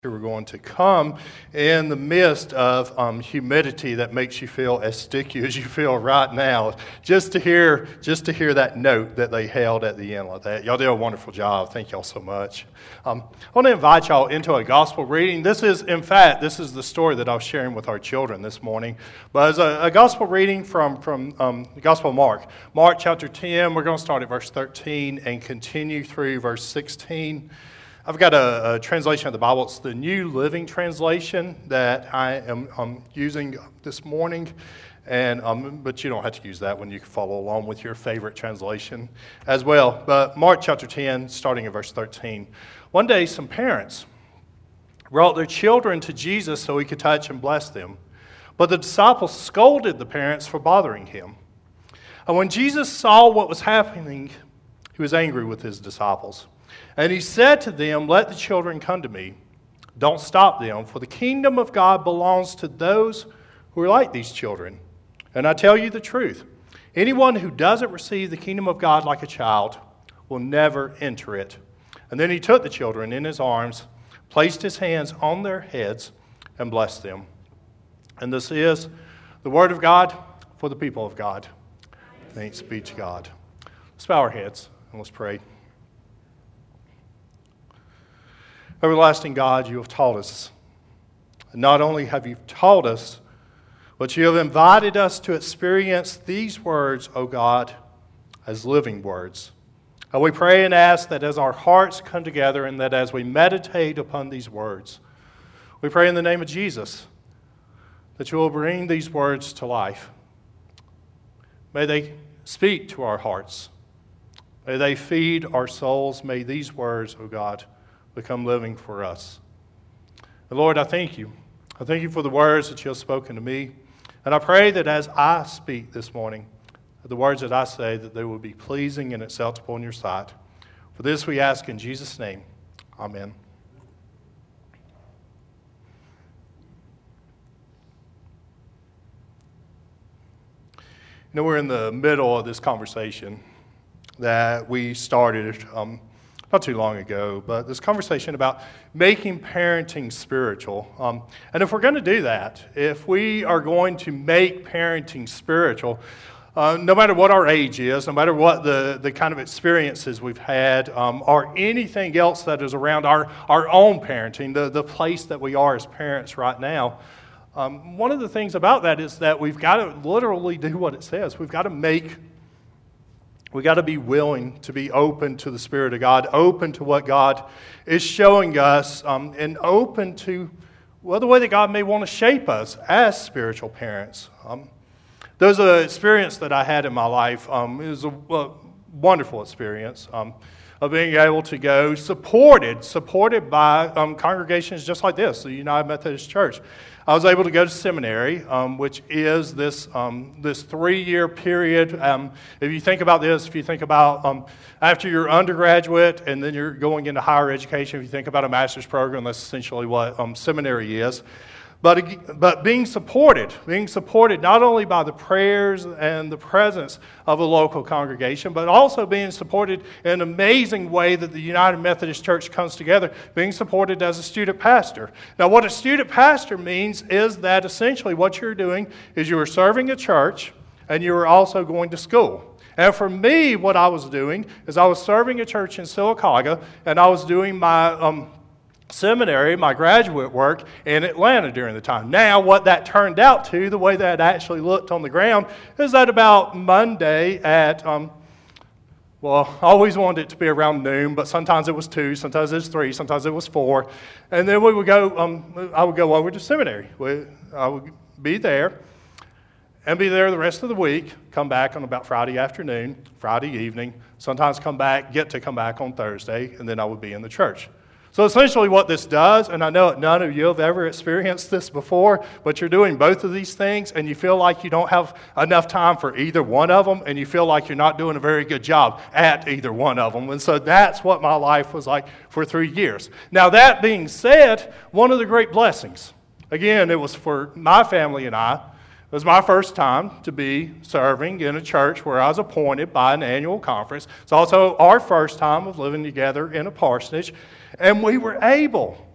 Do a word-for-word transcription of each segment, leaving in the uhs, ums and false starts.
We're going to come in the midst of um, humidity that makes you feel as sticky as you feel right now. Just to hear, just to hear that note that they held at the end like that. Y'all did a wonderful job. Thank y'all so much. Um, I want to invite y'all into a gospel reading. This is, in fact, this is the story that I was sharing with our children this morning. But it's a, a gospel reading from from um, the Gospel of Mark, Mark chapter ten. We're going to start at verse thirteen and continue through verse sixteen. I've got a, a translation of the Bible. It's the New Living Translation that I am um, using this morning. And um, but you don't have to use that one. You can follow along with your favorite translation as well. But Mark chapter ten, starting at verse thirteen. One day, some parents brought their children to Jesus so he could touch and bless them. But the disciples scolded the parents for bothering him. And when Jesus saw what was happening, he was angry with his disciples. And he said to them, "Let the children come to me. Don't stop them, for the kingdom of God belongs to those who are like these children. And I tell you the truth, anyone who doesn't receive the kingdom of God like a child will never enter it." And then he took the children in his arms, placed his hands on their heads, and blessed them. And this is the word of God for the people of God. Thanks be to God. Let's bow our heads and let's pray. Everlasting God, you have taught us. And not only have you taught us, but you have invited us to experience these words, O God, as living words. And we pray and ask that as our hearts come together and that as we meditate upon these words, we pray in the name of Jesus that you will bring these words to life. May they speak to our hearts. May they feed our souls. May these words, O God, become living for us. And Lord, I thank you. I thank you for the words that you have spoken to me. And I pray that as I speak this morning, the words that I say, that they will be pleasing and acceptable in your sight. For this we ask in Jesus' name. Amen. You know, we're in the middle of this conversation that we started um, not too long ago, but this conversation about making parenting spiritual. Um, and if we're going to do that, if we are going to make parenting spiritual, uh, no matter what our age is, no matter what the, the kind of experiences we've had, um, or anything else that is around our, our own parenting, the, the place that we are as parents right now, um, one of the things about that is that we've got to literally do what it says. We've got to make We got to be willing to be open to the Spirit of God, open to what God is showing us, um, and open to well, the way that God may want to shape us as spiritual parents. Um, there's an experience that I had in my life. Um, it was a well, wonderful experience um, of being able to go supported, supported by um, congregations just like this, the United Methodist Church. I was able to go to seminary, um, which is this um, this three-year period. Um, if you think about this, if you think about um, after you're undergraduate and then you're going into higher education, if you think about a master's program, that's essentially what um, seminary is. But but being supported, being supported not only by the prayers and the presence of a local congregation, but also being supported in an amazing way that the United Methodist Church comes together, being supported as a student pastor. Now, what a student pastor means is that essentially what you're doing is you are serving a church and you are also going to school. And for me, what I was doing is I was serving a church in Sylacauga, and I was doing my um, seminary, my graduate work in Atlanta during the time. Now, what that turned out to, the way that it actually looked on the ground, is that about Monday at, um, well, I always wanted it to be around noon, but sometimes it was two, sometimes it was three, sometimes it was four. And then we would go, um, I would go over to seminary. We, I would be there and be there the rest of the week, come back on about Friday afternoon, Friday evening, sometimes come back, get to come back on Thursday, and then I would be in the church. So essentially what this does, and I know none of you have ever experienced this before, but you're doing both of these things and you feel like you don't have enough time for either one of them, and you feel like you're not doing a very good job at either one of them. And so that's what my life was like for three years. Now, that being said, one of the great blessings, again, it was for my family and I, it was my first time to be serving in a church where I was appointed by an annual conference. It's also our first time of living together in a parsonage. And we were able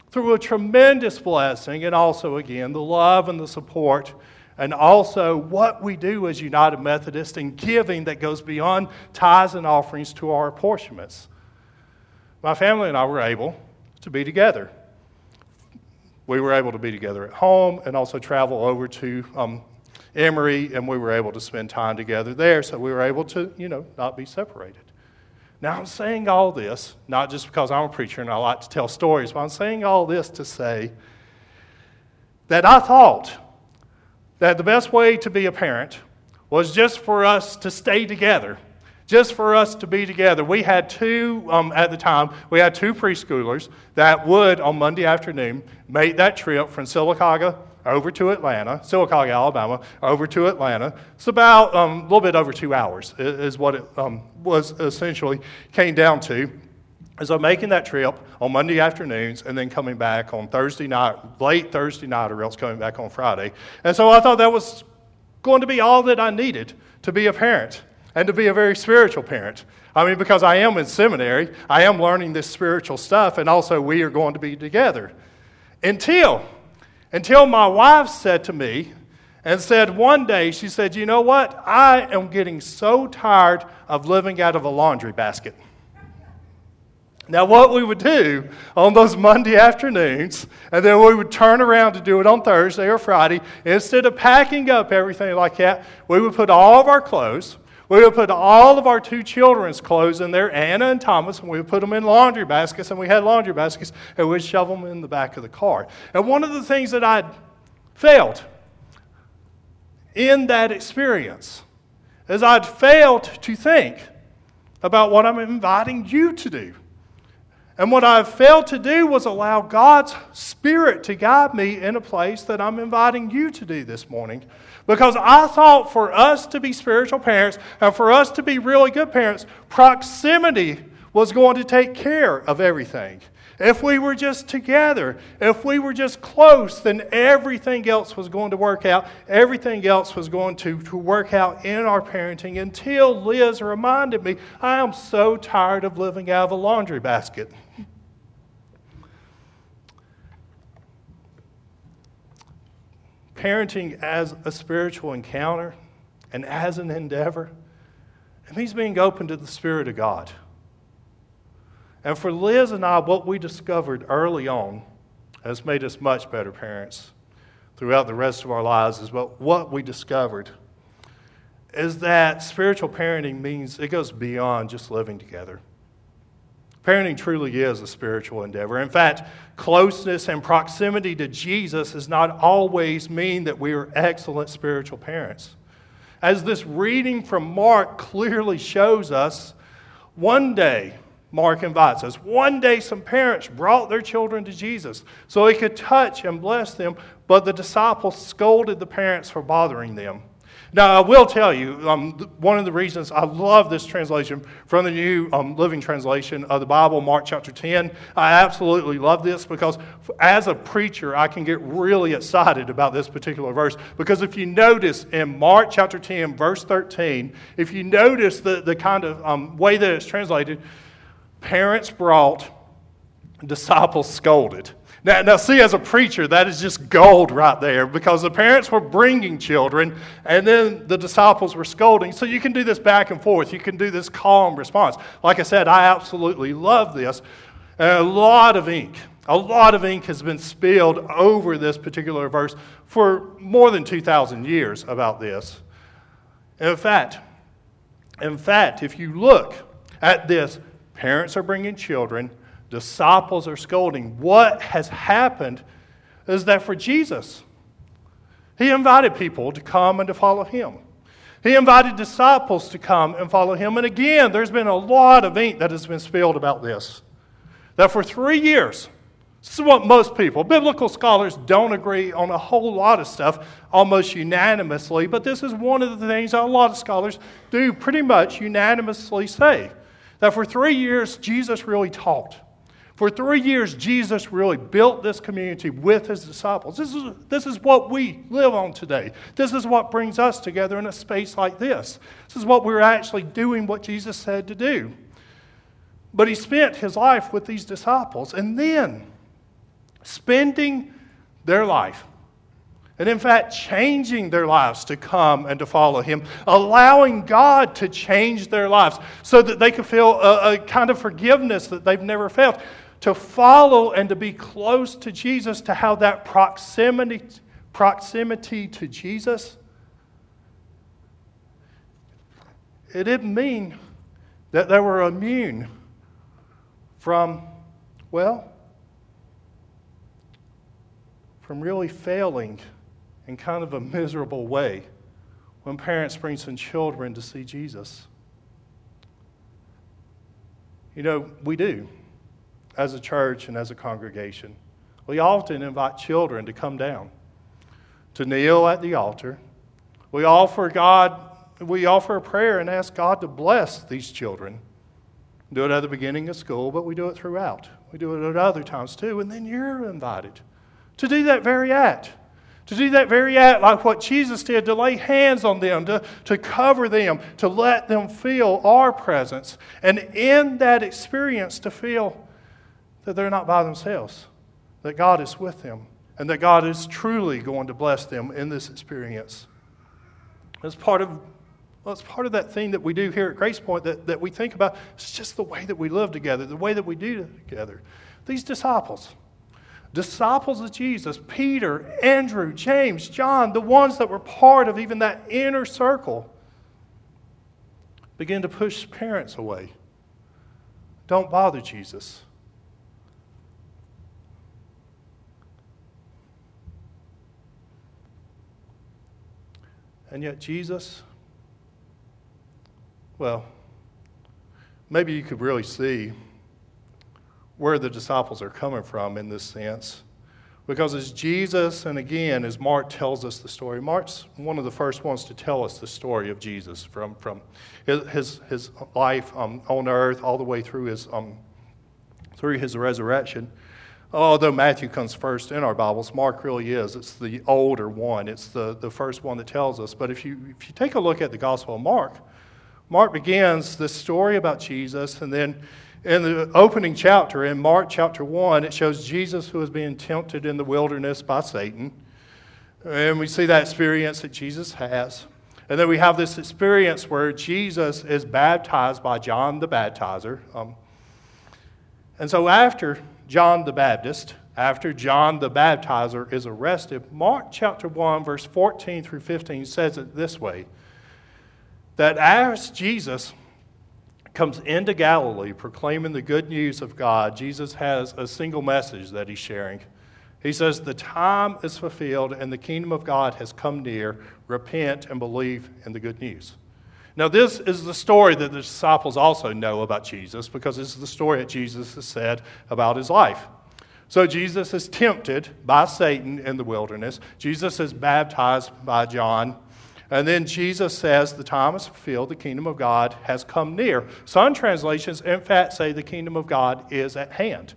through a tremendous blessing, and also, again, the love and the support, and also what we do as United Methodists in giving that goes beyond tithes and offerings to our apportionments. My family and I were able to be together. We were able to be together at home and also travel over to um, Emory, and we were able to spend time together there, so we were able to, you know, not be separated. Now, I'm saying all this, not just because I'm a preacher and I like to tell stories, but I'm saying all this to say that I thought that the best way to be a parent was just for us to stay together, just for us to be together. We had two, um, at the time, we had two preschoolers that would, on Monday afternoon, make that trip from Sylacauga over to Atlanta, Sylacauga, Alabama, over to Atlanta. It's about um, a little bit over two hours is what it um, was essentially came down to. And so making that trip on Monday afternoons and then coming back on Thursday night, late Thursday night, or else coming back on Friday. And so I thought that was going to be all that I needed to be a parent and to be a very spiritual parent. I mean, because I am in seminary, I am learning this spiritual stuff, and also we are going to be together. Until... Until my wife said to me, and said one day, she said, you know what? I am getting so tired of living out of a laundry basket. Now, what we would do on those Monday afternoons, and then we would turn around to do it on Thursday or Friday, instead of packing up everything like that, we would put all of our clothes, we would put all of our two children's clothes in there, Anna and Thomas, and we would put them in laundry baskets, and we had laundry baskets, and we'd shove them in the back of the car. And one of the things that I'd failed in that experience is I'd failed to think about what I'm inviting you to do. And what I've failed to do was allow God's Spirit to guide me in a place that I'm inviting you to do this morning. Because I thought for us to be spiritual parents and for us to be really good parents, proximity was going to take care of everything. If we were just together, if we were just close, then everything else was going to work out. Everything else was going to, to work out in our parenting until Liz reminded me, I am so tired of living out of a laundry basket. Parenting as a spiritual encounter and as an endeavor, it means being open to the Spirit of God. And for Liz and I, what we discovered early on has made us much better parents throughout the rest of our lives. Is what, what we discovered is that spiritual parenting means it goes beyond just living together. Parenting truly is a spiritual endeavor. In fact, closeness and proximity to Jesus does not always mean that we are excellent spiritual parents. As this reading from Mark clearly shows us, one day, Mark invites us, one day some parents brought their children to Jesus so he could touch and bless them, but the disciples scolded the parents for bothering them. Now, I will tell you, um, one of the reasons I love this translation from the New um, Living Translation of the Bible, Mark chapter ten. I absolutely love this because as a preacher, I can get really excited about this particular verse. Because if you notice in Mark chapter ten, verse thirteen, if you notice the, the kind of um, way that it's translated, parents brought, disciples scolded. Now, now, see, as a preacher, that is just gold right there because the parents were bringing children and then the disciples were scolding. So you can do this back and forth. You can do this calm response. Like I said, I absolutely love this. And a lot of ink, a lot of ink has been spilled over this particular verse for more than two thousand years about this. In fact, in fact, if you look at this, parents are bringing children, disciples are scolding. What has happened is that for Jesus, he invited people to come and to follow him. He invited disciples to come and follow him. And again, there's been a lot of ink that has been spilled about this. That for three years, this is what most people, biblical scholars, don't agree on a whole lot of stuff almost unanimously, but this is one of the things that a lot of scholars do pretty much unanimously say. That for three years, Jesus really taught. For three years, Jesus really built this community with his disciples. This is, this is what we live on today. This is what brings us together in a space like this. This is what we're actually doing what Jesus said to do. But he spent his life with these disciples. And then, spending their life, and in fact, changing their lives to come and to follow Him, allowing God to change their lives so that they could feel a, a kind of forgiveness that they've never felt, to follow and to be close to Jesus, to have that proximity, proximity to Jesus. It didn't mean that they were immune from, well, from really failing in kind of a miserable way when parents bring some children to see Jesus. You know, we do, as a church and as a congregation. We often invite children to come down, to kneel at the altar. We offer God, we offer a prayer and ask God to bless these children. We do it at the beginning of school, but we do it throughout. We do it at other times too, and then you're invited to do that very act. To do that very act like what Jesus did, to lay hands on them, to, to cover them, to let them feel our presence. And in that experience to feel that they're not by themselves, that God is with them, and that God is truly going to bless them in this experience. As part of, well, it's part of that thing that we do here at Grace Point that, that we think about. It's just the way that we live together, the way that we do together. These disciples. Disciples of Jesus, Peter, Andrew, James, John, the ones that were part of even that inner circle, begin to push parents away. Don't bother Jesus. And yet Jesus, well, maybe you could really see where the disciples are coming from in this sense. Because as Jesus, and again, as Mark tells us the story, Mark's one of the first ones to tell us the story of Jesus from, from his, his life um, on earth all the way through his, um, through his resurrection. Although Matthew comes first in our Bibles, Mark really is. It's the older one. It's the, the first one that tells us. But if you, if you take a look at the Gospel of Mark, Mark begins this story about Jesus, and then in the opening chapter, in Mark chapter one, it shows Jesus who is being tempted in the wilderness by Satan. And we see that experience that Jesus has. And then we have this experience where Jesus is baptized by John the Baptizer. Um, and so after John the Baptist, after John the Baptizer is arrested, Mark chapter one, verse fourteen through fifteen says it this way, that as Jesus comes into Galilee proclaiming the good news of God, Jesus has a single message that he's sharing. He says, the time is fulfilled and the kingdom of God has come near. Repent and believe in the good news. Now this is the story that the disciples also know about Jesus, because this is the story that Jesus has said about his life. So Jesus is tempted by Satan in the wilderness. Jesus is baptized by John. And then Jesus says, the time is fulfilled, the kingdom of God has come near. Some translations, in fact, say the kingdom of God is at hand.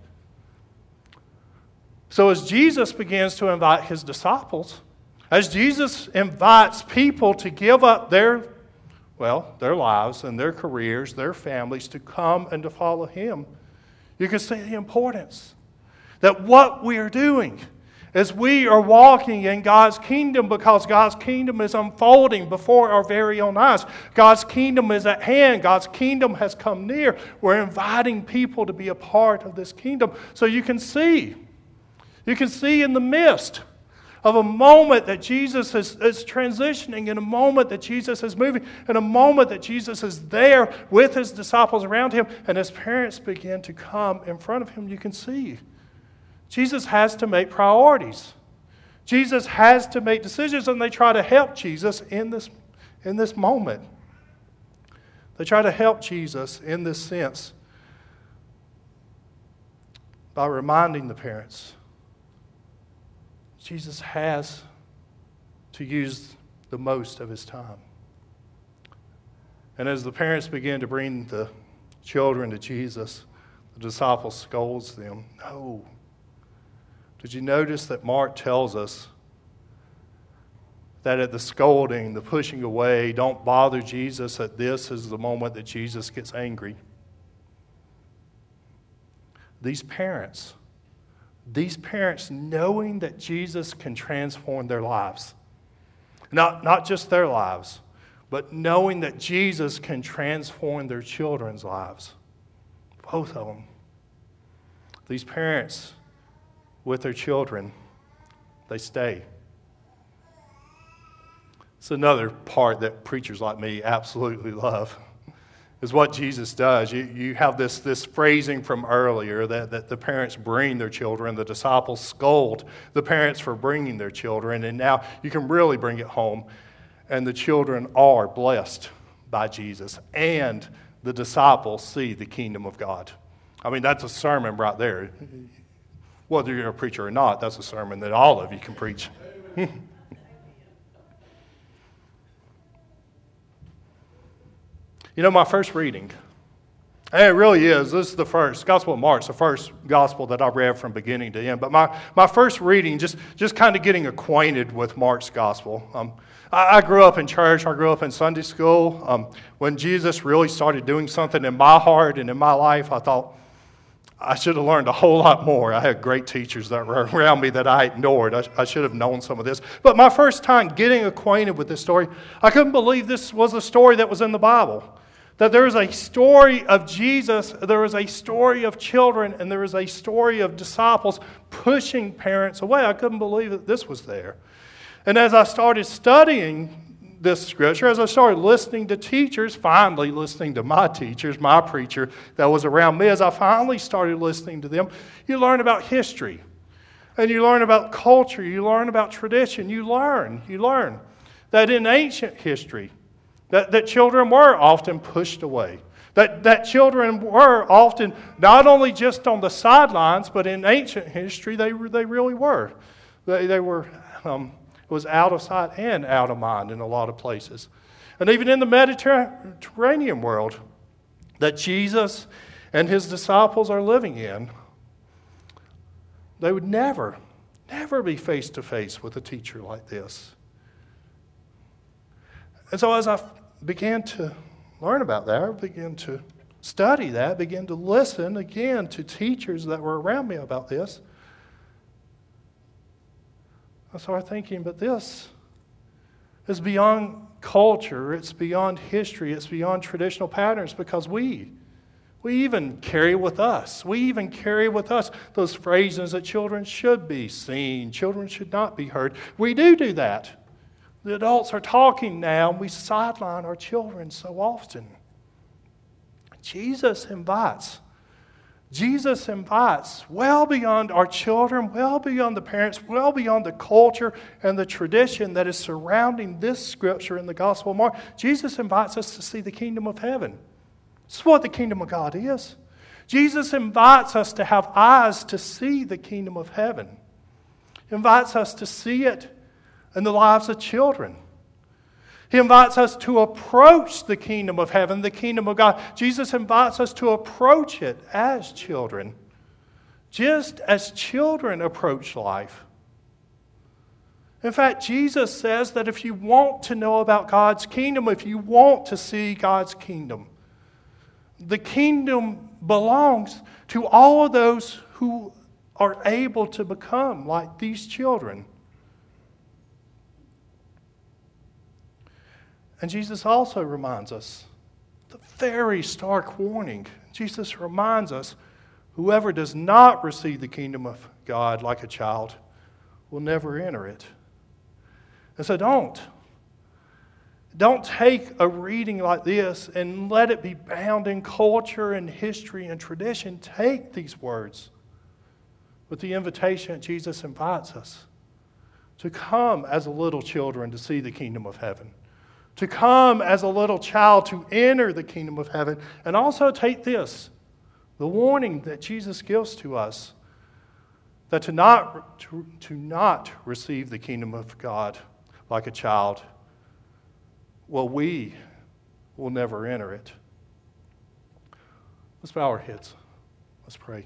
So as Jesus begins to invite his disciples, as Jesus invites people to give up their, well, their lives and their careers, their families, to come and to follow him, you can see the importance that what we are doing as we are walking in God's kingdom, because God's kingdom is unfolding before our very own eyes. God's kingdom is at hand. God's kingdom has come near. We're inviting people to be a part of this kingdom. So you can see, you can see in the midst of a moment that Jesus is, is transitioning, in a moment that Jesus is moving, in a moment that Jesus is there with his disciples around him, and his parents begin to come in front of him, you can see Jesus has to make priorities. Jesus has to make decisions, and they try to help Jesus in this, in this moment. They try to help Jesus in this sense by reminding the parents Jesus has to use the most of his time. And as the parents begin to bring the children to Jesus, the disciples scolds them. No. Did you notice that Mark tells us that at the scolding, the pushing away, don't bother Jesus, that this is the moment that Jesus gets angry? These parents these parents knowing that Jesus can transform their lives. Not, not just their lives, but knowing that Jesus can transform their children's lives. Both of them. These parents with their children, they stay. It's another part that preachers like me absolutely love, is what Jesus does. You, you have this, this phrasing from earlier that, that the parents bring their children, the disciples scold the parents for bringing their children, and now you can really bring it home, and the children are blessed by Jesus, and the disciples see the kingdom of God. I mean, that's a sermon right there. Whether you're a preacher or not, that's a sermon that all of you can preach. You know, my first reading, and it really is, this is the first, Gospel of Mark, the first gospel that I read from beginning to end. But my, my first reading, just, just kind of getting acquainted with Mark's gospel. Um, I, I grew up in church, I grew up in Sunday school. Um, when Jesus really started doing something in my heart and in my life, I thought, I should have learned a whole lot more. I had great teachers that were around me that I ignored. I, I should have known some of this. But my first time getting acquainted with this story, I couldn't believe this was a story that was in the Bible. That there is a story of Jesus, there is a story of children, and there is a story of disciples pushing parents away. I couldn't believe that this was there. And as I started studying this scripture, as I started listening to teachers, finally listening to my teachers, my preacher that was around me, as I finally started listening to them, you learn about history. And you learn about culture. You learn about tradition. You learn, you learn that in ancient history, That, that children were often pushed away. That, that children were often not only just on the sidelines, but in ancient history, they, they really were. They, they were, um, it was out of sight and out of mind in a lot of places. And even in the Mediterranean world that Jesus and his disciples are living in, they would never, never be face to face with a teacher like this. And so as I began to learn about that, I began to study that, began to listen again to teachers that were around me about this, I started thinking, but this is beyond culture, it's beyond history, it's beyond traditional patterns, because we, we even carry with us, we even carry with us those phrases that children should be seen, children should not be heard. We do do that. The adults are talking now, and we sideline our children so often. Jesus invites. Jesus invites well beyond our children, well beyond the parents, well beyond the culture and the tradition that is surrounding this scripture in the Gospel of Mark. Jesus invites us to see the kingdom of heaven. This is what the kingdom of God is. Jesus invites us to have eyes to see the kingdom of heaven. He invites us to see it in the lives of children. He invites us to approach the kingdom of heaven, the kingdom of God. Jesus invites us to approach it as children, just as children approach life. In fact, Jesus says that if you want to know about God's kingdom, if you want to see God's kingdom, the kingdom belongs to all of those who are able to become like these children. And Jesus also reminds us, the very stark warning, Jesus reminds us, whoever does not receive the kingdom of God like a child will never enter it. And so don't. Don't take a reading like this and let it be bound in culture and history and tradition. Take these words with the invitation that Jesus invites us to come as little children to see the kingdom of heaven. To come as a little child to enter the kingdom of heaven. And also take this, the warning that Jesus gives to us, that to not, to, to not receive the kingdom of God like a child, well, we will never enter it. Let's bow our heads. Let's pray.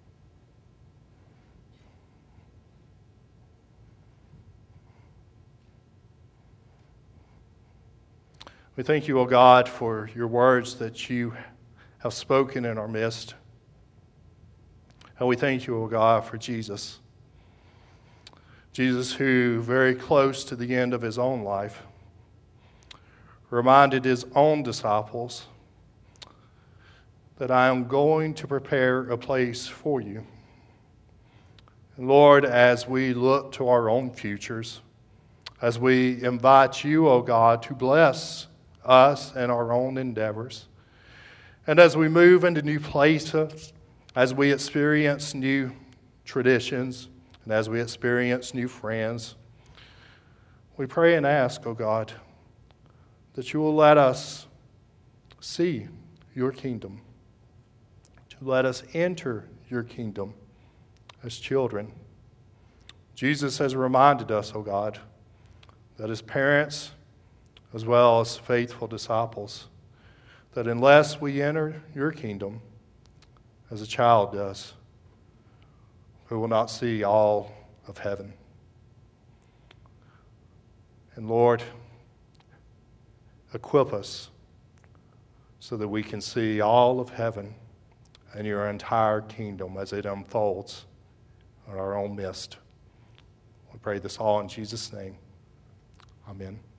We thank you, O God, for your words that you have spoken in our midst. And we thank you, O God, for Jesus. Jesus, who very close to the end of his own life, reminded his own disciples that I am going to prepare a place for you. And Lord, as we look to our own futures, as we invite you, O God, to bless us and our own endeavors, and as we move into new places, as we experience new traditions, and as we experience new friends, we pray and ask, O God, that you will let us see your kingdom, to let us enter your kingdom as children. Jesus has reminded us, O God, that as parents, as well as faithful disciples, that unless we enter your kingdom as a child does, we will not see all of heaven. And Lord, equip us so that we can see all of heaven and your entire kingdom as it unfolds in our own midst. We pray this all in Jesus' name. Amen.